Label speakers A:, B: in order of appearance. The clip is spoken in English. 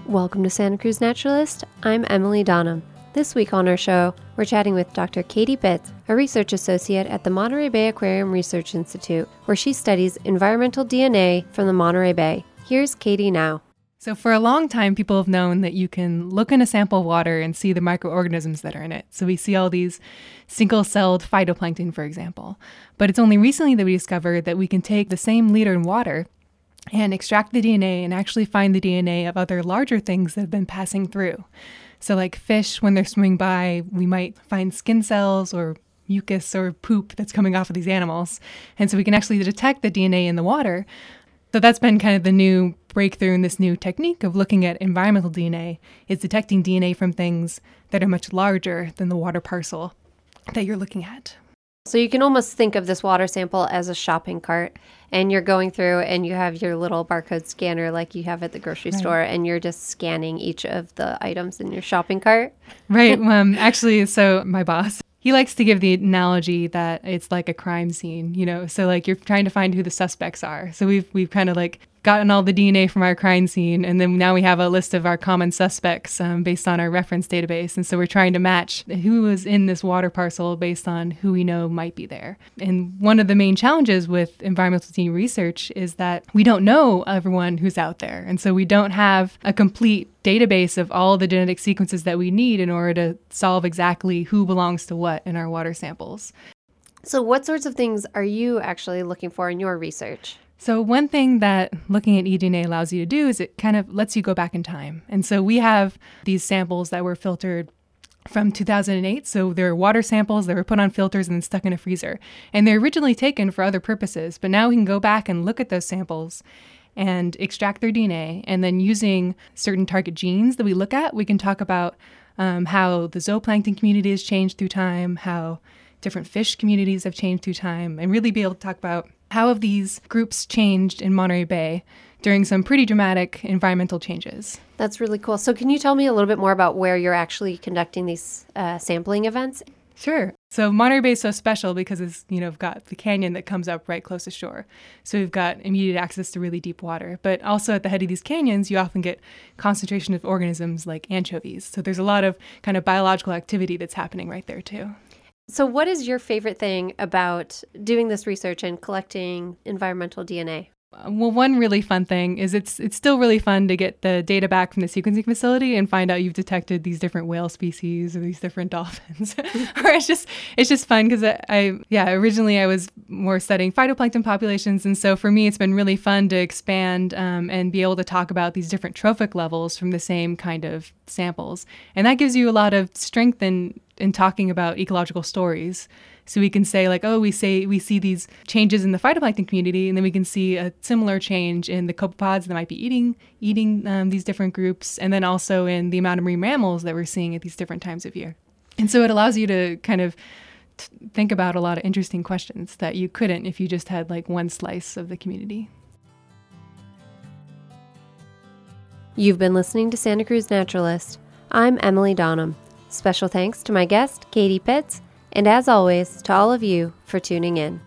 A: Welcome to Santa Cruz Naturalist. I'm Emily Donham. This week on our show, we're chatting with Dr. Katie Pitts, a research associate at the Monterey Bay Aquarium Research Institute, where she studies environmental DNA from the Monterey Bay. Here's Katie now.
B: So for a long time, people have known that you can look in a sample of water and see the microorganisms that are in it. So we see all these single-celled phytoplankton, for example. But it's only recently that we discovered that we can take the same liter in water and extract the DNA and actually find the DNA of other larger things that have been passing through. So like fish, when they're swimming by, we might find skin cells or mucus or poop that's coming off of these animals. And so we can actually detect the DNA in the water. So that's been kind of the new breakthrough in this new technique of looking at environmental DNA, is detecting DNA from things that are much larger than the water parcel that you're looking at.
A: So you can almost think of this water sample as a shopping cart, and you're going through and you have your little barcode scanner like you have at the grocery store, and you're just scanning each of the items in your shopping cart.
B: Right. Actually, so my boss, he likes to give the analogy that it's like a crime scene, so like you're trying to find who the suspects are. So we've kind of like gotten all the DNA from our crime scene, and then now we have a list of our common suspects based on our reference database. And so we're trying to match who was in this water parcel based on who we know might be there. And one of the main challenges with environmental DNA research is that we don't know everyone who's out there. And so we don't have a complete database of all the genetic sequences that we need in order to solve exactly who belongs to what in our water samples.
A: So what sorts of things are you actually looking for in your research?
B: So one thing that looking at eDNA allows you to do is it kind of lets you go back in time. And so we have these samples that were filtered from 2008. So they're water samples that were put on filters and then stuck in a freezer. And they're originally taken for other purposes, but now we can go back and look at those samples and extract their DNA. And then using certain target genes that we look at, we can talk about how the zooplankton community has changed through time, how different fish communities have changed through time, and really be able to talk about how have these groups changed in Monterey Bay during some pretty dramatic environmental changes.
A: That's really cool. So can you tell me a little bit more about where you're actually conducting these sampling events?
B: Sure. So Monterey Bay is so special because it's, we've got the canyon that comes up right close to shore. So we've got immediate access to really deep water. But also at the head of these canyons, you often get concentration of organisms like anchovies. So there's a lot of kind of biological activity that's happening right there too.
A: So what is your favorite thing about doing this research and collecting environmental DNA?
B: Well, one really fun thing is it's still really fun to get the data back from the sequencing facility and find out you've detected these different whale species or these different dolphins. Or it's just fun because originally I was more studying phytoplankton populations, and so for me it's been really fun to expand and be able to talk about these different trophic levels from the same kind of samples, and that gives you a lot of strength in talking about ecological stories. So we can say like, we see these changes in the phytoplankton community, and then we can see a similar change in the copepods that might be eating these different groups, and then also in the amount of marine mammals that we're seeing at these different times of year. And so it allows you to kind of think about a lot of interesting questions that you couldn't if you just had like one slice of the community.
A: You've been listening to Santa Cruz Naturalist. I'm Emily Donham. Special thanks to my guest, Katie Pitts, and as always, to all of you for tuning in.